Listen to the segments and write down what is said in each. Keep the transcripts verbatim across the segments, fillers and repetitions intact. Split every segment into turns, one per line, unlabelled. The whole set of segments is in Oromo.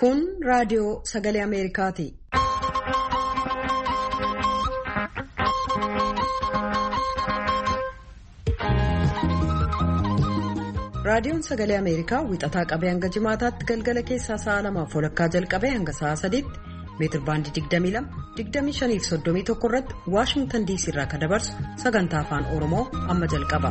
Kun raadiyoo sagalee Ameerikaati. Raadiyoon sagalee Ameerikaa wixataa qabee hanga jimaataatti galgala keessaa sa'a lamaaf walakkaa jalqabee hanga sa'a sadiitti meetir baandii digdamii lama digdamii shanii fi soddomii tokko irratti Waashingtan diisii irraa kan dabarsu sagantaa afaan Oromoo amma jalqaba.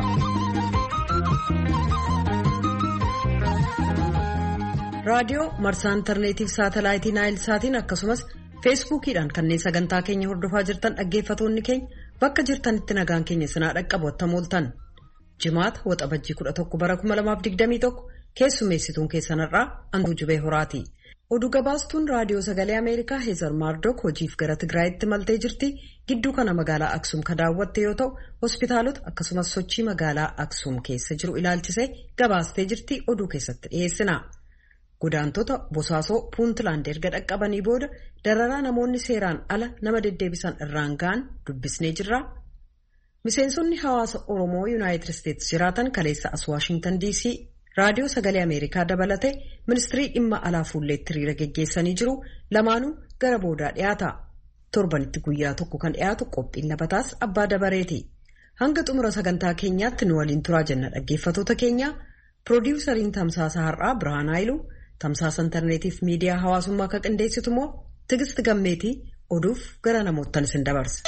Raadiyoo marsaa intarneetii fi saatalaayitii Naayil Saatiin akkasumas feesbuukiidhaan kanneen sagantaa keenya hordofaa jirtan dhaggeeffatoonni keenya bakka jirtanitti nagaan keenya sinaa dhaqqabu attamooltan. Jimaata waxabajjii kudha tokko bara kuma lamaaf digdamii tokko keessummeessituun keessanarraa Antuu Jubee Horaati. Oduu gabaastuun raadiyoo sagalee Ameerikaa Heezar Maardook hojiif gara Tigraayitti maltee jirti. Gidduu kana magaalaa Aksuum ka daawwatte yoo ta'u hospitaalota akkasumas sochii magaalaa Aksuum keessa jiru ilaalchisee gabaastee jirti. Oduu keessatti dhiyeessina. Godaantota Bosaasoo Puuntland erga dhaqqabanii booda dararaa namoonni seeraan ala nama deddeebisan irraan ga'an dubbisnee jirra. Miseensonni hawaasa Oromoo Yuunaayitid Isteetsi jiraatan kaleessa as Waashingtan diisii raadiyoo sagalee Ameerikaa dabalatee ministirii dhimma alaa fuulleetti hiriira geggeessanii jiru. Lamaanuu gara boodaa dhiyaata. Torbanitti guyyaa tokko kan dhiyaatu qophiin labataas abbaa dabareeti. Hanga xumura sagantaa keenyaatti nu waliin turaa jenna dhaggeeffatoota keenya. Piroodyuusariin tamsaasa har'aa Birhaan Haayiluu, tamsaasa intarneetiif miidiyaa hawaasummaa akka qindeessitu immoo Tigisti Gammeetii oduuf gara namoottan isin dabarsa.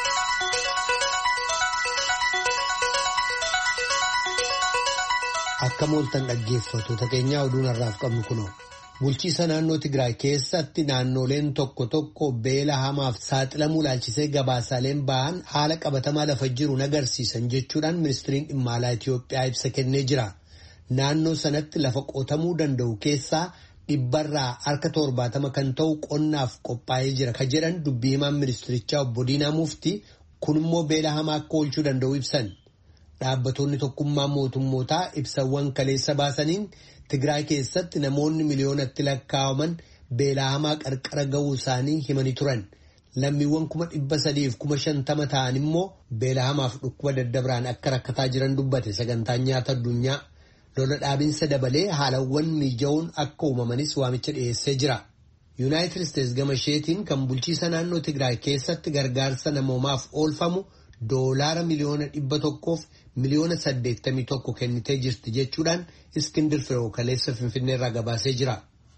Akka mooltan dhaggeeffatoota keenyaa oduun har'aaf qabnu kunoo bulchiisa naannoo Tigraay keessatti naannoleen tokko tokko beela hamaaf saaxilamuu ilaalchisee gabaasaaleen ba'an haala qabatamaa lafa jiru agarsiisan jechuudhaan ministiriin dhimma alaa Itiyoophiyaa ibsa kennee jira. Naannoo sanatti lafa qotamuu danda'u keessaa dhibbarraa harka torbaatama kan ta'u qonnaaf qophaa'ee jira ka jedhan dubbii himaan ministirichaa obbo Diinaa Muftii kun immoo beela hamaa akka oolchuu danda'u ibsan. Dhaabbattoonni tokkummaa mootummootaa ibsawwan kaleessa baasaniin Tigraay keessatti namoonni miliyoonatti lakkaa'aman beela hamaa qarqara ga'uu isaanii himanii turan. Lammiiwwan kuma dhibba sadiif kuma shantama ta'an immoo beela hamaaf dhukkuba daddabraan akka rakkataa jiran dubbate sagantaan nyaata addunyaa. Lola dhaabinsa dabalee haalawwan mijaa'uun akka uumamanis waamicha dhiyeessee jira. Yuunaayitid Isteetsi gama isheetiin kan bulchiisa naannoo Tigraay keessatti gargaarsa namoomaaf oolfamu doolaara miliyoona dhibba tokkoof miliyoona saddeettamii tokko kennitee jirti jechuudhaan Iskindir Firoo kaleessa Finfinneerraa gabaasee jira.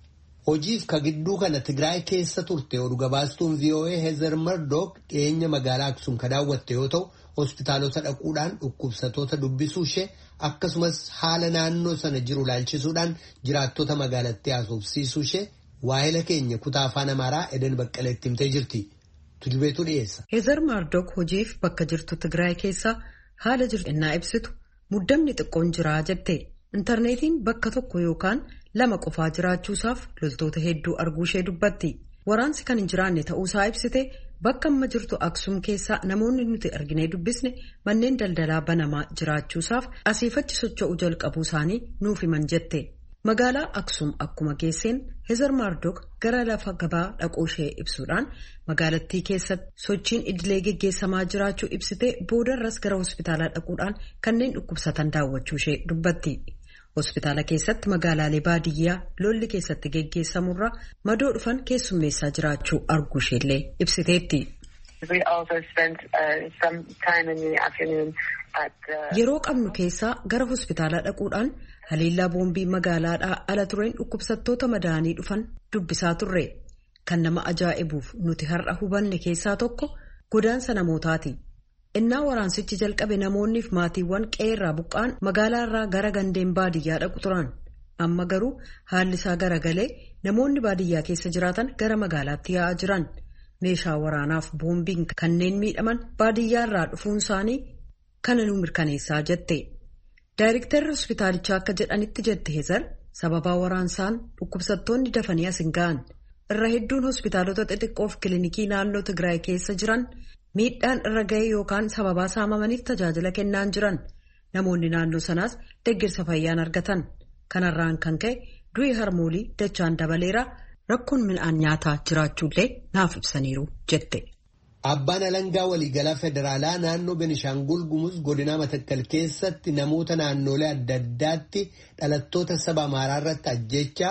Hojiif ka gidduu kana Tigraay keessa turte oduu gabaastuun V O A Heezar Maardook dhiyeenya magaalaa Aksuum ka daawwatte yoo ta'u hospitaalota dhaquudhaan dhukkubsatoota dubbisuu ishee akkasumas haala naannoo sana jiru ilaalchisuudhaan jiraattota magaalattii haasofsiisuu ishee waa'ila keenya kutaa afaan Amaaraa Eden Baqqaleetti himtee jirti. Tujubeetu dhiyeessa.
Heezar Maardook hojiif bakka jirtu Tigraay keessa haala jiru innaa ibsitu muddamni xiqqoon jiraa jette. Intarneetiin bakka tokko yookaan lama qofaa jiraachuusaaf loltoota hedduu arguu ishee dubbatti. Waraansi kan hin jiraanne ta'uusaa ibsite bakka amma jirtu Aksuum keessaa namoonni nuti arginee dubbisne manneen daldalaa banamaa jiraachuusaaf asiifachi socho'uu jalqabuu isaanii nuuf himan jette. Magaalaa Aksuum akkuma geesseen Heezar Maardook gara lafa gabaa dhaquu ishee ibsuudhaan magaalattii keessatti sochiin idilee geggeessamaa jiraachuu ibsite boodarras gara hospitaalaa dhaquudhaan kanneen dhukkubsatan daawwachuu ishee dubbatti. Hospitaala keessatti magaalaalee baadiyyaa lolli keessatti geggeessamurra madoo dhufan keessummeessaa jiraachuu arguu isheellee ibsiteetti. Yeroo qabnu keessaa gara hospitaalaa dhaquudhaan haleellaa boombii magaalaadhaa ala tureen dhukkubsattoota madaa'anii dhufan dubbisaa turre. Kan nama ajaa'ibuuf nuti har'a hubanne keessaa tokko godaansa namootaati. Innaa waraansichi jalqabe namoonniif maatiiwwan qeerraa buqqaan magaalaarraa gara gandeen baadiyyaa dhaqu turan. Amma garuu haalli isaa garagalee namoonni baadiyyaa keessa jiraatan gara magaalaatti yaa'aa jiran. Meeshaa waraanaaf boombiin kanneen miidhaman baadiyyaarraa dhufuun isaanii kana nu mirkaneessaa jette. Daayirektarri hospitaalichaa akka jedhanitti jette Heezar sababaa waraansaan dhukkubsattoonni dafanii as hin ga'an. Irra hedduun hospitaalota xixiqqoof kilinikii naannoo Tigraay keessa jiran miidhaan irra ga'e yookaan sababaa saamamaniif tajaajila kennaan jiran. Namoonni naannoo sanaas deeggarsa fayyaan argatan. Kanarraan kan ka'e du'i harmoolii dachaan dabaleera rakkoon midhaan nyaataa jiraachuullee naaf ibsaniiru jette.
Abbaan alangaa waliigalaa federaalaa naannoo Benishaangul Gumuz godina Matakkal keessatti namoota naannolee adda addaatti dhalattoota saba Amaaraa irratti ajjeechaa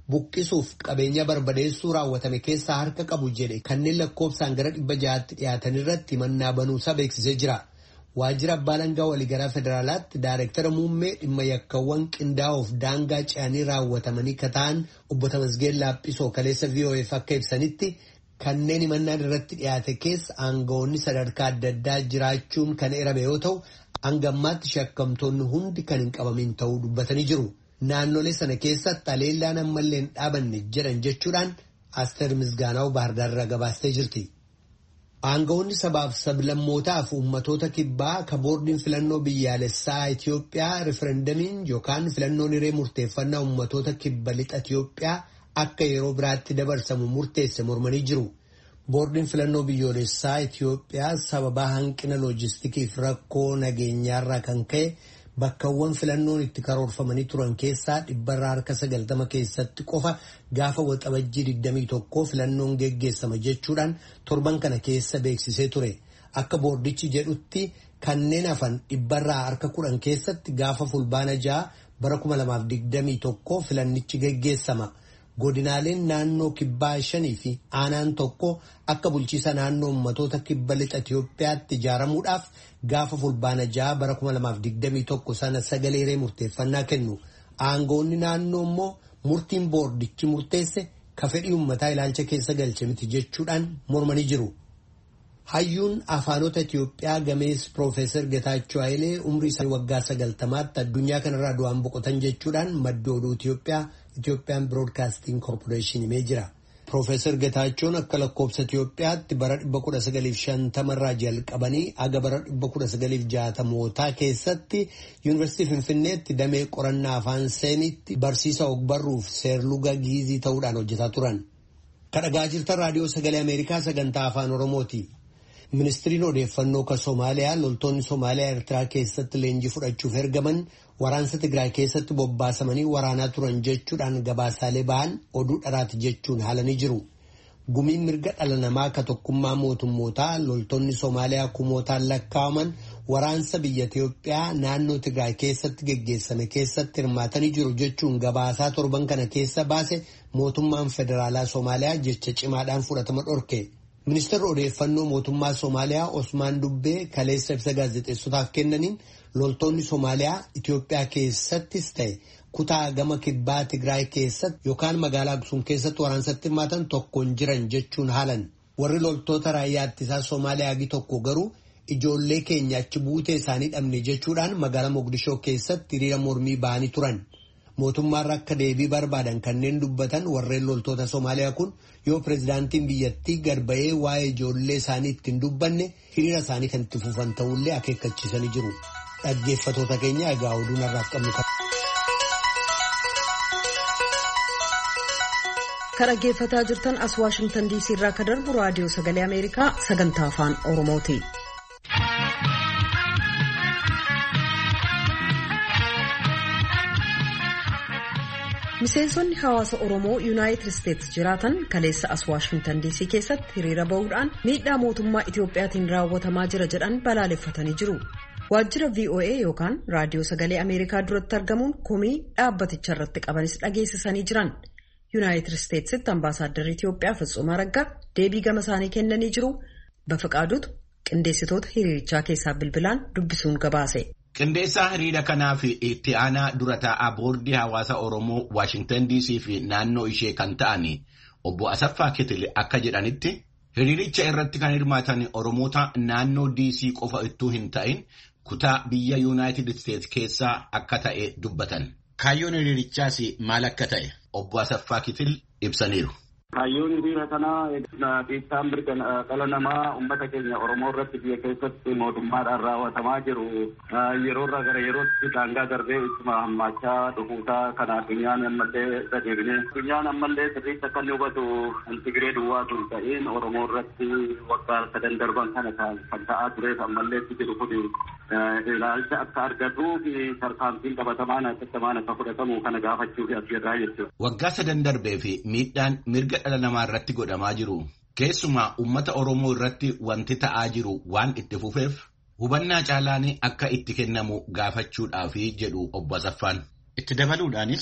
buqqisuuf qabeenya barbadeessuu raawwatame keessaa harka qabu jedhe kanneen lakkoofsaan gara dhibba ja'aatti dhiyaatan irratti himannaa banuusaa beeksisee jira. Waajjira abbaa alangaa waliigalaa federaalaatti daayireektara muummee dhimma yakkawwan qindaa'oof daangaa ce'anii raawwatamanii kata'an obbo Tamasgeen Laaphisoo kaleessa V O F akka ibsanitti kanneen himannaan irratti dhiyaate keessa aangawoonni sadarkaa adda addaa jiraachuun kan eerame yoo ta'u hanga ammaatti shakkamtoonni hundi kan hin qabamin ta'uu dubbatanii jiru. Naannolee sana keessatti haleellaan ammallee hin dhaabanne jedhan jechuudhaan Asteer Misgaanaw Baahirdaarraa gabaastee jirti. Aangawoonni sabaaf sablammootaa fi uummatoota kibbaa ka boordiin filannoo biyyaalessaa Itoophiyaa riferendamiin yookaan filannoon hiree murteeffannaa uummatoota kibba lixa Itoophiyaa akka yeroo biraatti dabarsamu murteesse mormanii jiru. Boordiin filannoo biyyoolessaa Itoophiyaa sababa hanqina loojistikiif rakkoo nageenyaarraa kan ka'e bakkawwan filannoon itti karoorfamanii turan keessaa dhibbarraa harka sagaltama keessatti qofa gaafa waxabajjii digdamii tokkoo filannoon geggeessama jechuudhaan torban kana keessa beeksisee ture. Akka boordichi jedhutti kanneen hafan dhibbarraa harka kudhan keessatti gaafa fulbaana ja'a bara kuma lamaaf digdamii tokkoo filannichi geggeessama. Godinaaleen naannoo kibbaa shanii fi aanaan tokko akka bulchiisa naannoo uummatoota kibba lixa Itoophiyaatti ijaaramuudhaaf gaafa fulbaana ja'a bara kuma lamaaf digdamii tokko sana sagalee hiree murteeffannaa kennu. Aangawoonni naannoo immoo murtiin boordichi murteesse ka fedhii uummataa ilaalcha keessa galche miti jechuudhaan mormanii jiru. Hayyuun afaanota Itoophiyaa gamees Piroofeesar Getaachoo Hayilee umrii isaanii waggaa sagaltamaatti addunyaa kanarraa du'aan boqotan jechuudhaan madda oduu Itoophiyaa Ethiopian Broadcasting Corporation himee jira. Piroofeesar Getaachoon akka lakkoobsa Itoophiyaatti bara dhibba kudha sagaliif shantamarraa jalqabanii aga bara dhibba kudha sagaliif jaatamootaa keessatti Yuunivarsiitii Finfinneetti damee qorannaa afaan seemiitti barsiisa ogbarruuf seerluga giizii ta'uudhaan hojjetaa turan. Kadhagaa jirtan raadiyoo sagalee Ameerikaa sagantaa afaan Oromooti. Ministiriin odeeffannoo ka Somaaliyaa loltoonni Somaaliyaa Eertiraa keessatti leenjii fudhachuuf ergaman waraansa Tigraay keessatti bobbaasamanii waraanaa turan jechuudhaan gabaasaalee ba'an oduu dharaati jechuun haalanii jiru. Gumiin mirga dhala namaa ka tokkummaa mootummootaa loltoonni Somaaliyaa kumootaan lakkaa'aman waraansa biyya Itoophiyaa naannoo Tigraay keessatti geggeessame keessatti hirmaatanii jiru jechuun gabaasaa torban kana keessa baase mootummaan federaalaa Somaaliyaa jecha cimaadhaan fudhatama dhorke. Ministeerri odeeffannoo mootummaa Somaaliyaa Osmaan Dubbee kaleessa ibsa gaazexeessotaaf kennaniin loltoonni Somaaliyaa Itoophiyaa keessattis ta'e kutaa gama kibbaa Tigraay keessatti yookaan magaalaa Aksuum keessatti waraansatti hirmaatan tokkoon jiran jechuun haalan. Warri loltoota raayyaa ittisaa Somaaliyaa agi tokko garuu ijoollee keenya achi buutee isaanii dhabne jechuudhaan magaalaa Mogadishoo keessatti hiriira mormii ba'anii turan. Mootummaarra akka deebii barbaadan kanneen dubbatan warreen loltoota Somaaliyaa kun yoo pirezidaantiin biyyattii gad ba'ee waa'ee ijoollee isaanii ittiin dubbanne hiriira isaanii kan itti fufan ta'ullee akeekkachiisanii jiru. Dhaggeeffatoota keenya egaa oduu narraaf qabnu qaba.
Kan dhaggeeffataa jirtan as Waashingtan D C irraa ka darbu raadiyoo sagalee Ameerikaa sagantaa afaan Oromooti. Miseensonni hawaasa Oromoo Yuunaayitid Isteetsi jiraatan kaleessa as Waashingtan D C keessatti hiriira bahuudhaan miidhaa mootummaa Itoophiyaatiin raawwatamaa jira jedhan balaaleffatanii jiru. Waajjira V O A yookaan raadiyoo sagalee Ameerikaa duratti argamuun komii dhaabbaticha irratti qabanis dhageessisanii jiran. Yuunaayitid Isteetsitti ambaasaadarri Itoophiyaa Fitsumaa Raggaa deebii gama isaanii kennanii jiru. Bafaqaaduutu qindeessitoota hiriirichaa keessaa bilbilaan dubbisuun gabaase.
Qindeessaa hiriira kanaa fi itti aanaa dura taa'aa boordii hawaasa Oromoo Waashingtan D C fi naannoo ishee kan ta'an obbo Asaffaa Kitile akka jedhanitti hiriiricha irratti kan hirmaatan Oromoota naannoo D C qofa ittuu hin ta'in kutaa biyya Yuunaayitid Isteetsi keessaa akka ta'e dubbatan. Kaayyoon hiriirichaas maal akka ta'e obbo Asaffaa Kitil ibsaniiru.
Kaayyoon hiriira kanaa dhiibbaan mirga dhala namaa uummata keenya Oromoo irratti biyya keessatti mootummaadhaan raawwatamaa jiru yeroo irraa gara yerootti daangaa darbee ittuma hammaachaa dhufuusaa kan addunyaan ammallee gadeebine. Addunyaan ammallee sirriitti akka inni hubatu Tigiree duwwaatu hin ta'in Oromoo irratti waggaa sadan darban kana kan ta'aa tureef ammallee jiru kun ilaalcha akka argatuu fi tarkaanfiin qabatamaan akkasumaan akka fudhatamu kana gaafachuuf asirraa jechuudha.
Waggaa sadan darbee fi miidhaan mirga dhala namaa irratti godhamaa jiru. Keessumaa uummata Oromoo irratti wanti ta'aa jiru waan itti fufeef hubannaa caalaan akka itti kennamu gaafachuudhaaf jedhu obbo Asaffaan. Itti dabaluudhaanis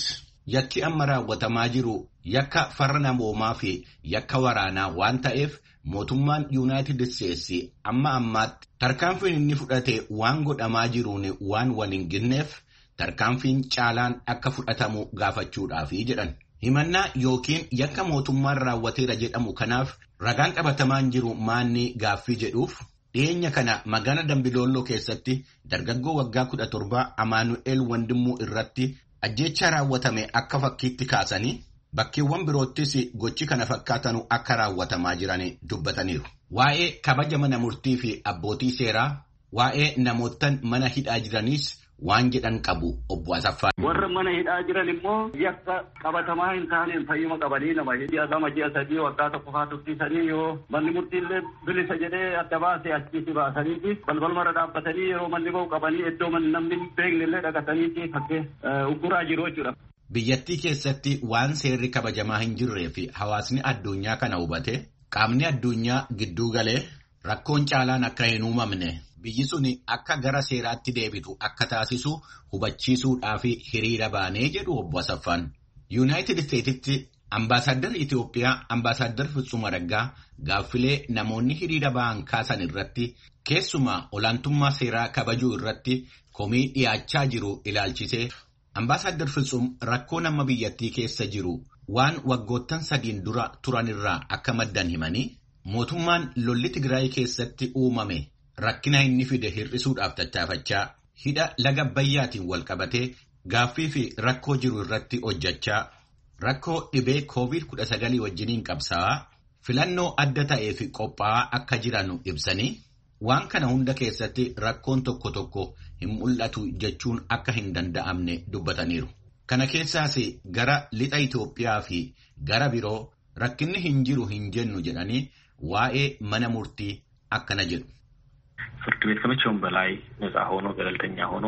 yakki amma raawwatamaa jiru yakka farra namoomaa fi yakka waraanaa waan ta'eef mootummaan Yuunaayitid Isteetsi amma ammaatti tarkaanfiin inni fudhate waan godhamaa jiruun waan wal hin ginneef tarkaanfiin caalaan akka fudhatamu gaafachuudhaafi jedhan. Himannaa yookiin yakka mootummaan raawwateera jedhamu kanaaf ragaan qabatamaan jiru maanni gaaffii jedhuuf dhiyeenya kana magaalaa Dambidolloo keessatti dargaggoo waggaa kudha torba Amaanu'eel Wandimuu irratti ajjeechaa raawwatame akka fakkiitti kaasanii bakkeewwan biroottis gochi kana fakkaatanu akka raawwatamaa jiran dubbataniiru. Waa'ee kabaja mana murtii fi abbootii seeraa, waa'ee namootan mana hidhaa jiraniis waan jedhan qabu obbo Asaffaa.
Warra mana hidhaa jiran immoo yakka qabatamaa hin taaneen fayyuma qabanii nama hidhaa lama ji'a sadii waggaa tokko fa'aa tursiisanii yoo manni murtiillee bilisa jedhee adda baasee achitti baasaniiti balbalmarra dhaabbatanii yeroo manni ba'u qabanii iddoo namni hin beeknellee dhaqataniiti fakkee ugguraa jiru jechuudha.
Biyyattii keessatti waan seerri kabajamaa hin jirree fi hawaasni addunyaa kana hubate qaamni addunyaa gidduu galee rakkoon caalaan akka hin uumamne biyyi sun akka gara seeraatti deebitu akka taasisu hubachiisuudhaaf hiriira baanee jedhu obbo Asaffaan. Yuunaayitid Isteetsitti ambaasaaddarri Itoophiyaa ambaasaaddarri Fitsum Araggaa gaaffilee namoonni hiriira ba'an kaasan irratti keessumaa olaantummaa seeraa kabajuu irratti komii dhiyaachaa jiru ilaalchisee ambaasaaddarri Fitsum rakkoo nama biyyattii keessa jiru waan waggoottan sadiin dura turan irraa akka maddan himanii mootummaan lolli Tigraay keessatti uumame rakkina inni fide hir'isuudhaaf tattaafachaa hidha laga Abbayyaatiin wal qabatee gaaffii fi rakkoo jiru irratti hojjechaa rakkoo dhibee koovid kudha sagal wajjiniin qabsaa'aa filannoo adda ta'ee fi qophaa'aa akka jiran ibsanii waan kana hunda keessatti rakkoon tokko tokko hin mul'atu jechuun akka hin danda'amne dubbataniiru. Kana keessaas gara lixa Itoophiyaa fi gara biroo rakkinni hin jiru hin jennu jedhanii waa'ee mana murtii akkana jedhu.
ፍርድ ቤት ከመቼውም በላይ ነፃ ሆኖ ገለልተኛ ሆኖ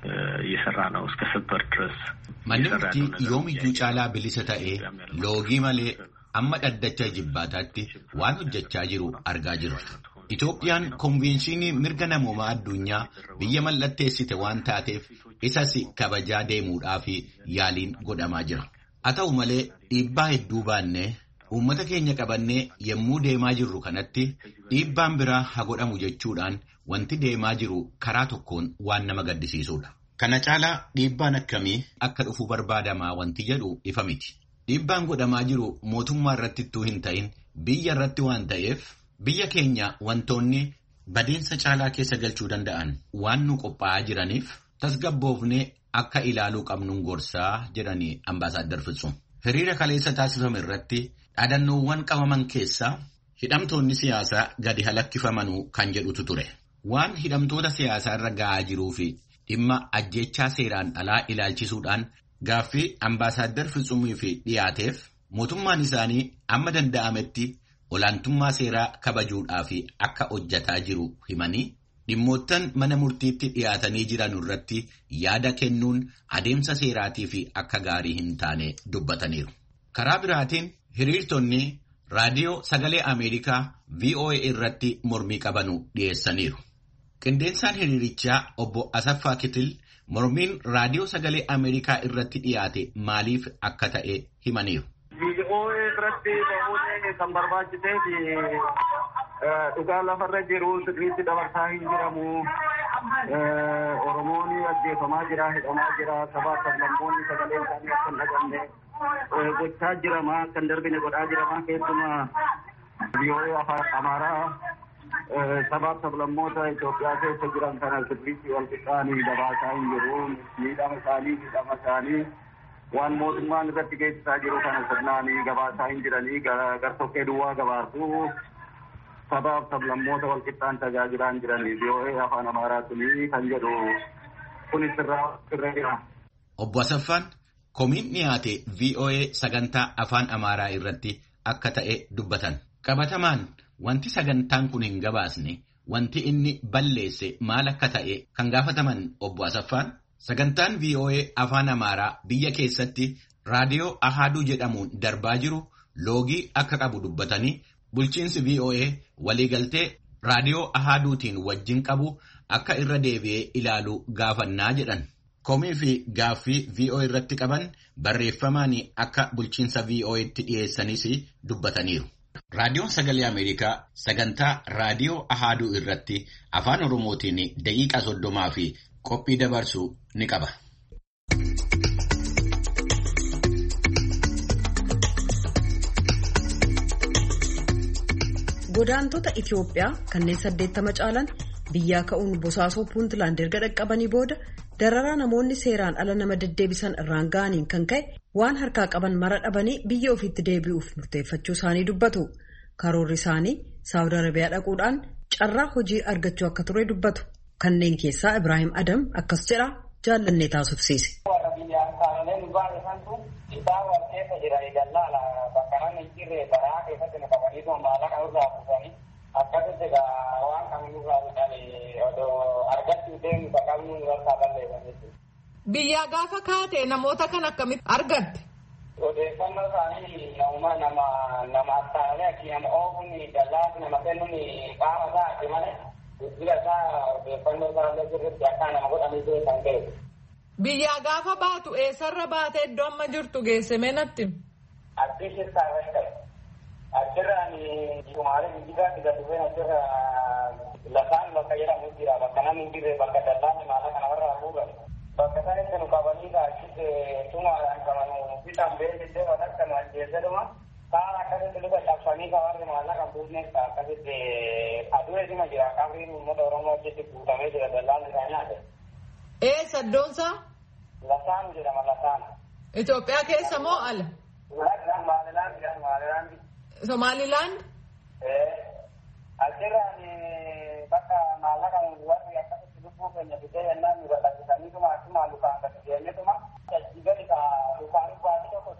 እየሰራ ነው እስከ ሰበር ድረስ
manni murtii yoomiyyuu caalaa bilisa ta'ee loogii malee amma dhaddacha jibbaataatti waan hojjechaa jiru argaa jirra. Itoophiyaan konvenshinii mirga namoomaa addunyaa biyya mallatteessite waan taateef isas kabajaa deemuudhaaf yaaliin godhamaa jira. Haa ta'u malee dhiibbaa hedduu baannee uummata keenya qabannee yemmuu deemaa jirru kanatti dhiibbaan biraa haa godhamu jechuudhaan wanti deemaa jiru karaa tokkoon waan nama gaddisiisudha. Kana caalaa dhiibbaan akkamii akka dhufu barbaadamaa wanti jedhu ifa miti. Dhiibbaan godhamaa jiru mootummaa irratti ittuu hin ta'in biyya irratti waan ta'eef biyya keenya wantoonni badiinsa caalaa keessa galchuu danda'an waan nu qophaa'aa jiraniif tasgabboofnee akka ilaaluu qabnuun gorsaa jedhanii ambaasaaddarri Fitsum. Hiriira kaleessa taasifame irratti dhaadannoowwan qabaman keessaa hidhamtoonni siyaasaa gadi halakkifamanuu kan jedhutu ture. Waan hidhamtoota siyaasaa irra ga'aa jiruu fi dhimma ajjechaa seeraan alaa ilaalchisuudhaan gaaffii ambaasaaddarri Fitsumii fi dhiyaateef mootummaan isaanii amma danda'ametti olaantummaa seeraa kabajuudhaaf akka hojjetaa jiru himanii dhimmoottan mana murtiitti dhiyaatanii jiran irratti yaada kennuun adeemsa seeraatii fi akka gaarii hin taane dubbataniiru. Karaa biraatiin hiriirtonni raadiyoo sagalee Ameerikaa V O A irratti mormii qabanu dhiyeessaniiru. Qindeensaan hiriirichaa obbo Asaffaa Kitil mormiin raadiyoo sagalee Ameerikaa irratti dhiyaate maaliif akka ta'e himaniiru.
V O A irratti ba'uun kan barbaachiseef dhugaa lafarra jiru sirriitti dabarsaa hin jiramu. Oromoon ajjeefamaa jira, hidhamaa jira, sabaa sablammoonni sagalee isaanii akka hin dhagamne gochaa jirama, kan darbine godhaa jirama. Keessumaa V O A afaan Amaaraa sabaa sablammoota Itoophiyaa keessa jiran kana sirriitti wal qixxaanii dabaasaa hin jiru. Miidhama isaanii, miidhama isaanii waan mootummaan irratti geessisaa jiru kana sirnaanii gabaasaa hin jiranii gartokkee duwwaa gabaasuu sabaaf sablammoota wal qixxaan tajaajilaa hin jiranii V O A afaan Amaaraatiin kan jedhu kunis irra jira.
Obbo Asaffaan komiin dhiyaate V O A sagantaa afaan Amaaraa irratti akka ta'e dubbatan. Qabatamaan wanti sagantaan kun hin gabaasne wanti inni balleesse maal akka ta'e kan gaafataman obbo Asaffaan sagantaan V O A afaan Amaaraa biyya keessatti raadiyoo Ahaduu jedhamuun darbaa jiru loogii akka qabu dubbatanii bulchiinsi V O A waliigaltee raadiyoo Ahaduutiin wajjin qabu akka irra deebi'ee ilaalu gaafannaa jedhan. komii fi gaaffii V O A irratti qaban barreeffamaan akka bulchiinsa V O A'tti dhiyeessanis dubbataniiru. Raadiyoon Sagalee Ameerikaa sagantaa Raadiyoo Ahaaduu irratti afaan Oromootiin daqiiqaa soddomaa fi qophii dabarsu ni qaba.
Godaantota Itiyoophiyaa kanneen saddeettama caalan biyyaa ka'uun Bosaasoo Puuntlaand erga dhaqqabanii booda dararaa namoonni seeraan ala nama deddeebisan irraan ga'aniin kan ka'e waan harkaa qaban mara dhabanii biyya ofiitti deebi'uuf murteeffachuu isaanii dubbatu. Karoorri isaanii Saawud Arabiyaa dhaquudhaan carraa hojii argachuu akka ture dubbatu. Kanneen keessaa Ibraahim Adam akkas jedha jaallannee taasifsiise.
Biyyaa gaafa kaate namoota kan akkamitti argatte?
Odeeffannoo isaanii nama nama nama taalee akki nama oofuun dallaa nama kennuun qaama isaati malee guddina isaa odeeffannoo isaallee sirriitti akka nama godhanii beekan ta'e.
Biyyaa gaafa baatu eessarra baatee iddoo amma jirtu geesse meenatti?
Addii keessaa irratti ta'e. Achirraan Sumaalee Jijjigaatti gadi bu'een achirra lafaan bakka jedhamu jira bakka namni hin jirre bakka dallaan maala kana warra haguugan. Bakka isaanitti nu qabanii achitti tumaadhaan qaban bitaan beeksisee waan akka nu ajjeesedhuma kaan akkasitti luka cabsanii kawarri maallaqa kan buufneef akkasitti aduu eesima jira qabriin uummata Oromoo achitti guutamee jira dallaan isaa nyaate.
Eessa iddoonsaa?
Lasaan jedhama Lasaan.
Itoophiyaa keessa moo ala?
Maalilaand jedhama Maalilaand.
Somaalilaand?
Achirraan bakka maallaqa warri akkasitti lubbuu keenya fitee yennaan nu gadhiisaniituma akkuma lukaan gadi deemnetuma jajjigari ka lukaan baasii tokko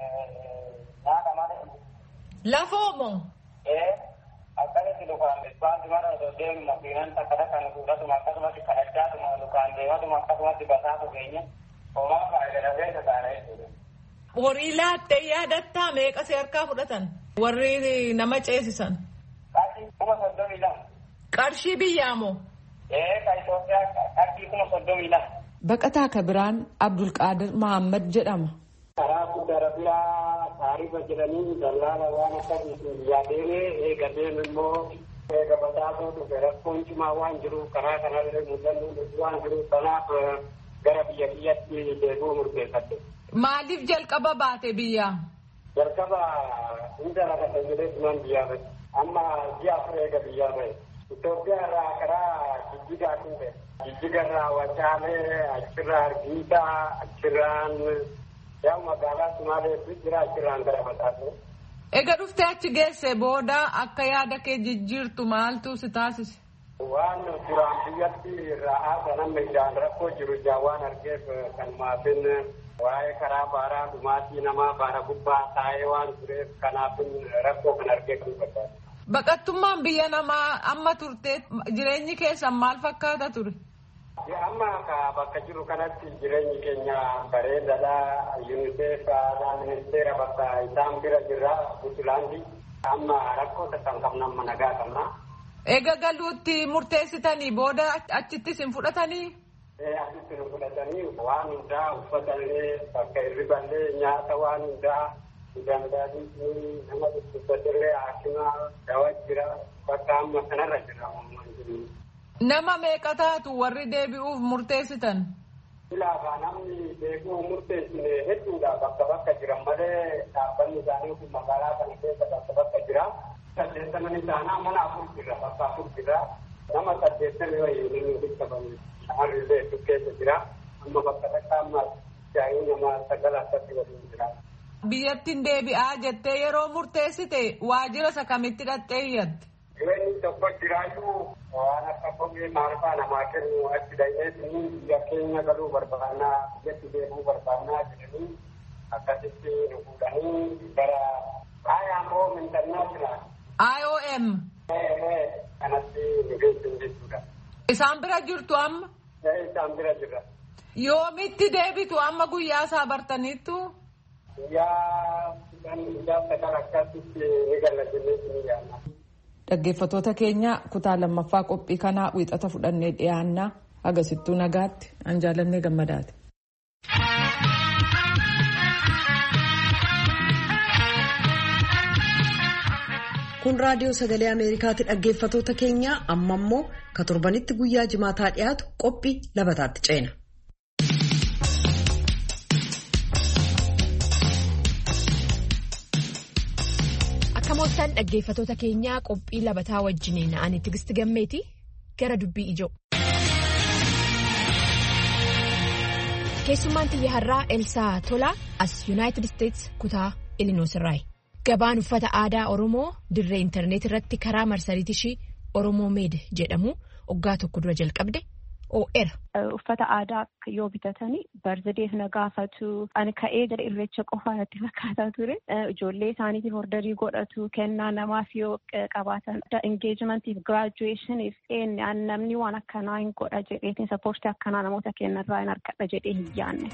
nyaata malee.
Lafoomo?
Ee akkasitti lukaan baasii mara osoo deemu makiinaan takka takka nu fuudhatuma akkasumatti kadhachaatuma lukaan deematuma akkasumatti basaatu keenya homaa faayidadhabee tasaana jechuudha.
Horii laattee yaadattaa meeqa si harkaa fudhatan? Warri nama ceesisan?
Qarshii kuma soddomii lama.
Qarshii biyyaa moo?
Ee ka Itoophiyaa qarshii kuma soddomii lama.
Baqataa Kabiraan Abdulqaadir Mahammad jedhama.
Karaa Saawud Arabiyaa taarifa jedhanii dallaala waan akkasiitiin yaadeemee eega deemu immoo eega basaasuu dhufe rakkoon cimaa waan jiruuf karaa kanallee mul'annu waan jiruuf kanaaf gara biyya biyyatti deebi'uu murteeffadde.
Maaliif jalqaba baate biyyaa?
Jalqaba hunda lafa jedhee tumaan biyyaa bahe. Amma ji'a afur eega biyyaa bahe. Itoophiyaa irraa karaa Jijjigaa dhufe. Jijjiga irraa Wacaalee, achirraa Hargeysaa, achirraan yaa magaalaa Sumaalee jira achirraan gara Basaasoo.
Eega dhuftee achi geesse booda akka yaada kee jijjiirtu maaltu si taasise?
Waan duraan biyyatti ra'aa sanamma ijaan rakkoo jiru ijaan waan argeef kan maafin waa'ee karaa baaraa dhumaatii namaa baara gubbaa taa'ee waan tureef kanaafin rakkoo kan argee kan barbaadu.
Baqattummaan biyya namaa amma turte jireenyi keessan maal fakkaata ture?
Amma bakka jiru kanatti jireenyi keenya bareedaadha. UNICEF ministeera bakka isaan bira jirra Puuntlaandi. Amma rakkoo kan qabna amma nagaa qabna.
Eega galuutti murteessitanii booda achittis hin fudhatanii?
Ee achitti nu fudhatanii waan hundaa uffatallee bakka hirriballee nyaata waan hundaa danda'anii nama dhukkubsatillee hakimaa dawaa jira bakka amma kanarra jira.
Nama meeqa taatu warri deebi'uuf murteessitan?
Ilaafa namni deebi'uu murteessine hedduudha bakka bakka jiran malee dhaabbanni isaanii kun magaalaa kana keessa bakka bakka jira. Saddeettaman isaanaa mana afur jira bakka afur jira nama saddeettami wayii inni dhiqabame shamarri illee keessa jira amma bakka takka amma jaayii nama sagala akkatti waliin jira.
Biyyattiin deebi'aa jettee yeroo murteessite waajjira isa kamitti dhattee iyyatte?
Jireenyi tokko jiraayyuu waan akka kophee maarfaa namaa kennu achi dhaqeetii biyya keenya galuu barbaannaa biyyatti deemuu barbaannaa jedhanii akkasitti nu fuudhanii gara I am home international.
I O M.
Kanatti nu geessuun jechuudha.
Isaan bira jirtu amma?
Isaan bira jirra.
Yoomitti deebitu amma guyyaa isaa bartaniittu?
Guyyaa guyyaa sagal akkasitti ni galla jennee ni yaadna.
Dhaggeeffattoota keenya kutaa lammaffaa qophii kanaa wiixata fudhannee dhiyaannaa agasittuu nagaatti an jaalannee gammadaati.
Kun raadiyoo sagalee Ameerikaatti dhaggeeffatoota keenya amma immoo ka torbanitti guyyaa jimaataa dhiyaatu qophii labataatti ceena.
Akka mooltaan dhaggeeffatoota keenyaa qophii labataa wajjiniin ani Tigisti Gammeeti gara dubbii ijoo. Keessummaan xiyya har'aa Elsaa Tolaa as Yuunaayitid Isteets kutaa Ilinoos irraayi. Gabaan uffata aadaa Oromoo dirree intarneetii irratti karaa marsariitii ishii Oromoo Meed jedhamu waggaa tokko dura jalqabde oo'eera.
Uffata aadaa yoo bitatanii barzadeef na gaafatu ani ka'ee gara irreecha qofaa natti fakkaataa ture. Ijoollee isaaniitiif ordarii godhatu kennaa namaaf yoo qabaatan engagement graduationiif namni waan akkanaa hin godha jedheetiin sappoortii akkanaa namoota kennarraa hin argadha jedhee hin yaanne.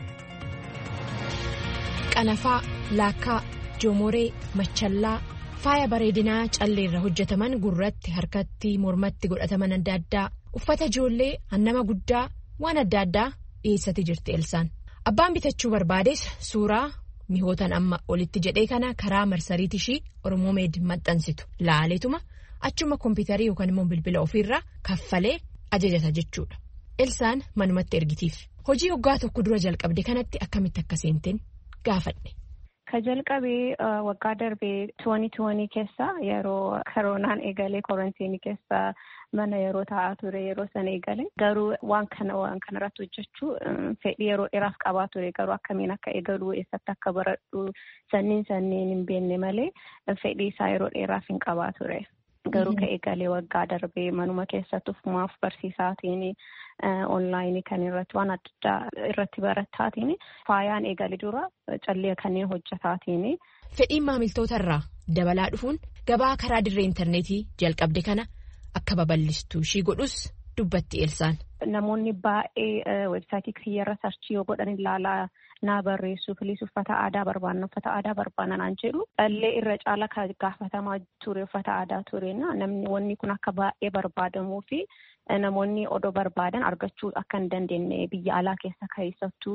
Qanafaa laakkaa. Joomoree machallaa faaya bareedinaa calleerra hojjetaman gurratti harkatti mormatti godhataman adda addaa uffata ijoollee hannama guddaa waan adda addaa dhiyeessatti jirti Elsaan. Abbaan bitachuu barbaades suuraa mihootan amma olitti jedhee kana karaa marsariitii ishii Oromoo Meed maxxansitu laaleetuma achuma kompiitarii yookaan immoo bilbila ofiirraa kaffalee ajajata jechuudha. Elsaan manumatti ergitiif. Hojii waggaa tokko dura jalqabde kanatti akkamitti akka seenteen gaafadhe.
Ka jalqabee waggaa darbee twenty twenty keessa yeroo koronaan eegalee korantiinii keessa mana yeroo taa'aa ture yeroo sana eegale garuu waan kana waan kanarratti hojjechuu fedhii yeroo dheeraaf qabaa ture garuu akkamiin akka eegaluu eessatti akka baradhu sanniin sanniin hin beekne malee fedhii isaa yeroo dheeraaf hin qabaa ture. Garuu ka eegalee waggaa darbee manuma keessatti ufumaaf barsiisaatiin onlaayinii kan irratti waan adda irratti barattaatiin faayaan eegalee dura callee kanneen hojjetaatiin.
Fedhiin maamiltoota irraa dabalaa dhufuun gabaa karaa dirree intarneetii jalqabde kana akka babal'istu ishii godhus dubbatti Elsaan.
Namoonni baay'ee weebsaayitii kiyyarra sarchii yoo godhan ilaalaa naa barreessu filiis uffata aadaa barbaanna uffata aadaa barbaanna naan jedhu dhallee irra caala kan gaafatamaa ture uffata aadaa turena namni wanni kun akka baay'ee barbaadamuu fi namoonni odoo barbaadan argachuu akka hin dandeenye biyya alaa keessa keessattuu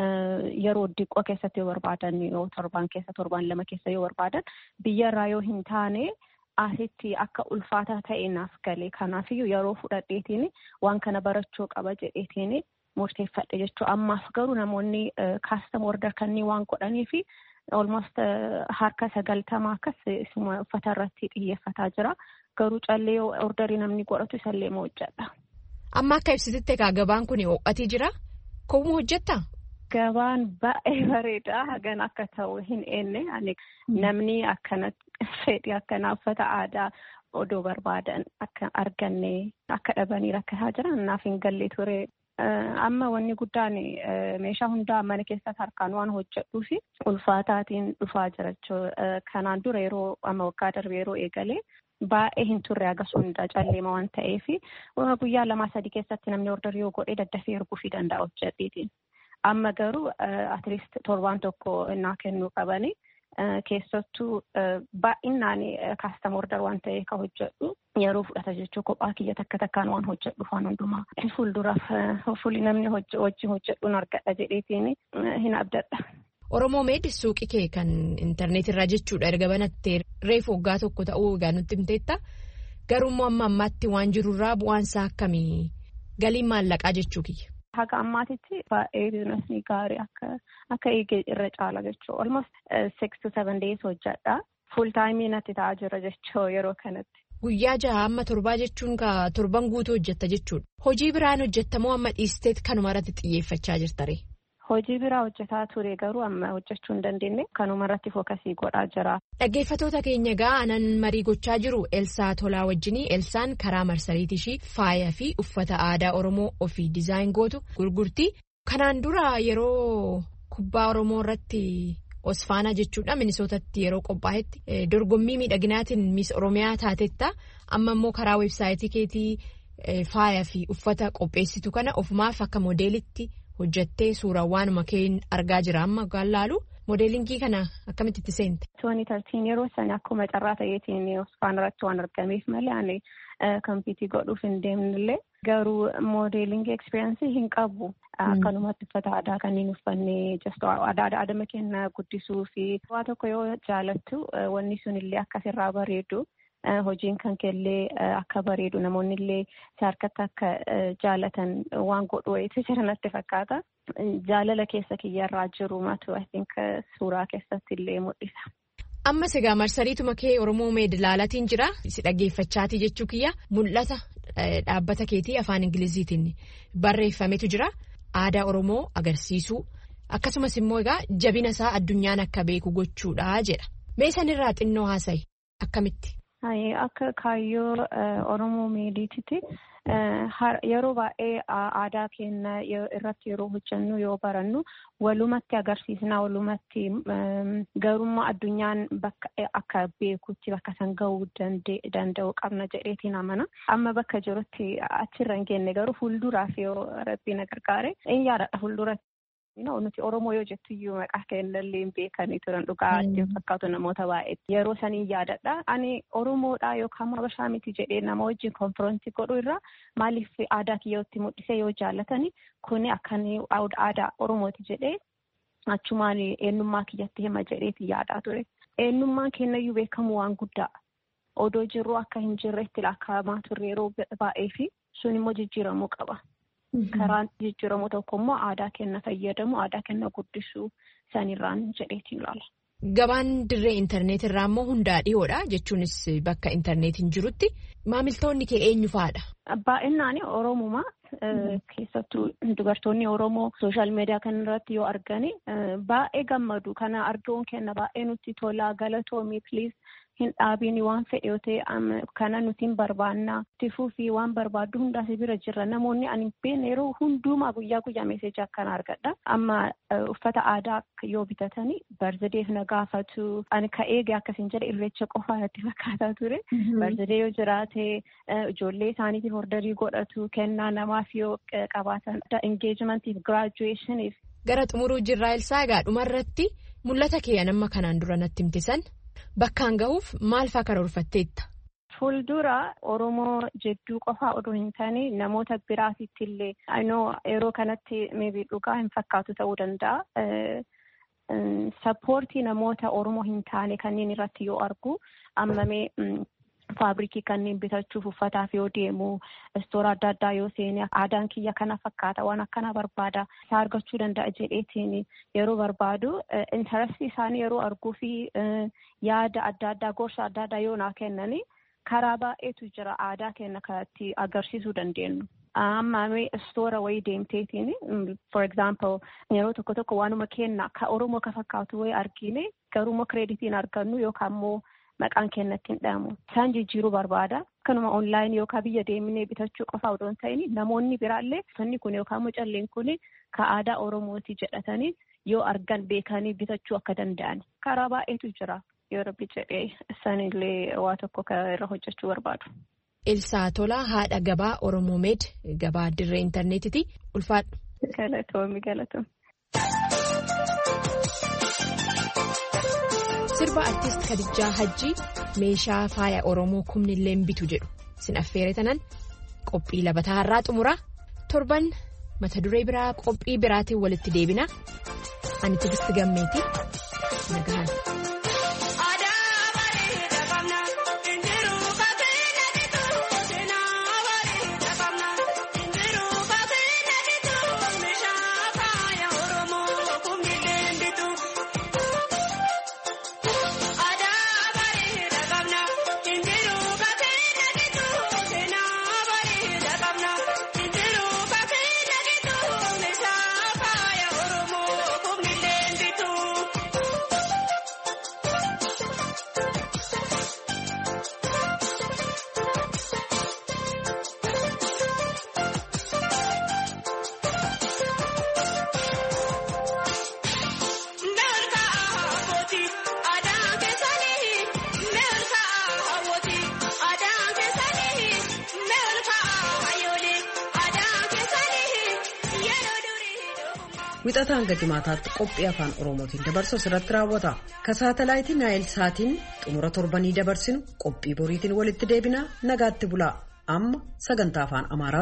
yeroo diqqoo keessatti yoo barbaadan yoo torban keessa torban lama keessa yoo barbaadan biyyarraa yoo hin taane. Asitti akka ulfaataa ta'e naaf galee kanaafiyyuu yeroo fudhadheetiin waan kana barachuu qaba jedheetiin murteeffadhe jechuudha. Ammaaf garuu namoonni kaastam order kanneen waan godhaniifi almost harka sagaltamaa akkas uffata irratti xiyyeeffataa jira. Garuu callee orderii namni godhatu isallee moo hojjedha.
Amma akka ibsititti egaa gabaan kun ho'atii jira. Koomuu hojjettaa?
Gabaan baay'ee bareedaa hagan akka ta'u hin eenne namni akkana fedhii akkanaa uffata aadaa odoo barbaadan akka arganne akka dhabanii rakkataa jiran naaf hin galle ture. Amma wanni guddaan meeshaa hundaa mana keessatti harkaan waan hojjedhuu fi ulfaataatiin dhufaa jira jechuudha. Kanaan dura yeroo amma waggaa darbe yeroo eegalee baay'ee hin turre agas hundaa calleema waan ta'eef guyyaa lamaa sadii keessatti namni ordarii yoo godhee daddafee erguu fi danda'a hojjedheetiin. Amma garuu atleast torbaan tokko innaa kennuu qabanii keessattuu baay'inaan kaastam order waan ta'ee ka hojjedhu yeroo fudhata jechuu kophaa kiyya takka takkaan waan hojjedhu waan hundumaa fuulduraaf fuuli namni wajjin hojjedhuun argadha jedheetiin hin abdadha.
Oromoo Meed suuqii kee kan intarneetirraa jechuudha erga banattee reefu waggaa tokko ta'uu egaa nutti himteetta garuu amma ammaatti waan jirurraa bu'aansaa akkamii galiin maallaqaa jechuu kiyya.
Haga ammaatitti baay'ee biizinasii gaarii akka akka eegee irra caala jechuudha. Almost six to seven days hojjedha. Full time natti ta'aa jira jechuudha yeroo kanatti.
Guyyaa jaha amma torbaa jechuun ka torban guutuu hojjetta jechuudha. Hojii biraan hojjettamoo amma dhiisteet kanuma irratti xiyyeeffachaa jirtare?
Hojii biraa hojjetaa ture garuu amma hojjechuu hin dandeenye kanuma irratti fookasii godhaa jira.
Dhaggeeffatoota keenya egaa anan marii gochaa jiru Elsaa Tolaa wajjinii. Elsaan karaa marsariitii ishii faaya fi uffata aadaa Oromoo ofii dizaayin gootu gurgurtii. Kanaan dura yeroo kubbaa Oromoo irratti Osfaanaa jechuudha Minisootatti yeroo qophaa'etti dorgommii miidhaginaatiin Miss Oromiyaa taatetta. Amma immoo karaa weebsaayitii keetii faaya fi uffata qopheessitu kana ofumaaf akka moodeelitti hojjettee suuraa waanuma keen argaa jira amma gaallaalu moodeelingii kana akkamitti itti seente?
twenty thirteen yeroo sana akkuma carraa ta'eetiin Osfaan irratti waan argameef malee ani kompiitii godhuuf hin deemnillee garuu moodeelingii ekspiriyaansii hin qabu. Akkanumatti uffata aadaa kanneen uffannee aadaa adama kenna guddisuu fi waa tokko yoo jaalattu wanni sun illee akkasirraa bareedu. Hojiin kan kellee akka bareedu namoonni illee si harkatti akka jaalatan waan godhu wayiitu jiranatti fakkaata. Jaalala keessa kiyyarraa jiru matu I think suuraa keessatti illee mul'isa.
Ammas egaa marsariituma kee Oromoo Meed ilaalatiin jira. Si dhaggeeffachaatii jechuu kiyya mul'ata dhaabbata keetii afaan Ingiliziitiin barreeffametu jira. Aadaa Oromoo agarsiisuu akkasumas immoo egaa jabina isaa addunyaan akka beeku gochuudha jedha. Mee sanirraa xinnoo haasa'i akkamitti?
Akka kaayyoo Oromoo Meediititti yeroo baay'ee aadaa keenya irratti yeroo hojjennu yoo barannu walumatti agarsiisna walumatti garummaa addunyaan bakka akka beekutti bakka san gahuu danda'u qabna jedheetiin amana. Amma bakka jirutti achirra hin geenye garuu fuulduraaf yoo rabbiin gargaare in yaadadha fuulduratti. Nuti Oromoo yoo jettu iyyuu maqaa kennallee hin beekanii turan dhugaa ittiin fakkaatu namoota baay'eetti. Yeroo sanii yaadadha. Ani Oromoodhaa yookaan Habashaa miti jedhee nama wajjin konfiroonsii godhu irraa maaliif aadaa kiyyootti mul'isee yoo jaallatani kuni akkan aadaa Oromooti jedhee achumaan eenyummaa kiyyatti hima jedheeti yaadaa ture. Eenyummaan kennayyuu beekamu waan guddaa. Odoo jirru akka hin jirreetti lakkaa'amaa turre yeroo baay'ee fi sun immoo jijjiiramuu qaba. Karaan jijjiiramu tokko immoo aadaa kenna fayyadamu aadaa kenna guddisuu sanirraan jedheetiin ilaala.
Gabaan dirree intarneetii irraa immoo hundaa dhiyoodha jechuunis bakka intarneetiin jirutti maamiltoonni kee eenyu fa'aadha?
Baay'inaan Oromoo keessattuu dubartoonni Oromoo sooshaal miidiyaa kan irratti yoo argani baay'ee gammadu kana arguun kenna baay'ee nutti tola galatoomii piliis. Hin dhaabiin waan fedhe yoo ta'e kana nuti hin barbaannaa tifuu fi waan barbaaddu hundaas bira jirra namoonni ani beekne yeroo hundumaa guyyaa guyyaa meeseejii akkana argadha. Amma uffata aadaa yoo bitatanii barzadeef na gaafatu ani ka eege akkasiin jedhe irreecha qofaa natti fakkaataa ture. Barzadee yoo jiraate ijoollee isaaniitiif ordarii godhatu kennaa namaaf yoo qabaatan engejimentiif giraajuweeshiniif.
Gara xumuruu jirraa ilsaa egaa dhumarratti mul'ata kee nama kanaan dura natti himtisan. Bakkaan gahuuf maal fa'aa karoorfatteetta?
Fuuldura Oromoo jedduu qofaa odoo hin taane namoota biraatitti illee yeroo kanatti meebii dhugaa hin fakkaatu ta'uu danda'a. Sappoortii namoota Oromoo hin taane kanneen irratti yoo argu ammamee faabrikii kanneen bitachuuf uffataaf yoo deemu istoora adda addaa yoo seene aadaan kiyya kana fakkaata waan akkana barbaada isaa argachuu danda'a jedheetiin yeroo barbaadu intarastii isaanii yeroo arguu fi yaada adda addaa gorsa adda addaa yoo naa kennani karaa baay'eetu jira aadaa keenya kanatti agarsiisuu dandeenyu. Amma istoora wayii deemteetiin for example yeroo tokko tokko waanuma kenna ka Oromoo ka fakkaatu wayii argine garuu kireeditiin argannu yookaan immoo maqaan kennatti hin dhaamu. Isaan jijjiiruu barbaada. Kanuma online yookaan biyya deemnee bitachuu qofa odoo hin ta'in namoonni biraallee uffanni kun yookaan mucalleen kun ka aadaa Oromooti jedhatanii yoo argan beekanii bitachuu akka danda'an. Karaa baay'eetu jira. Yoo rabbi jedhee isaanillee waa tokko irra hojjechuu barbaadu.
Ilsaa Tolaa haadha gabaa Oromoo Meed gabaa dirree intarneetiiti. Ulfaadhu.
Galatoomii galatoomii.
Sirba artiist Kadijaa Hajji meeshaa faaya Oromoo kumni illee bitu jedhu sin affeere tanan qophii labataa har'aa xumura torban mata duree biraa qophii biraatiin walitti deebina ani Tigisti Gammeeti nagahan.
Wixata hanga jimaataatti qophii afaan Oromootiin dabarsu irratti raawwata. Ka saatalaayitii Naayil Saatiin xumura torbanii dabarsinu qophii boriitiin walitti deebina nagaatti bulaa. Amma sagantaa afaan Amaaraa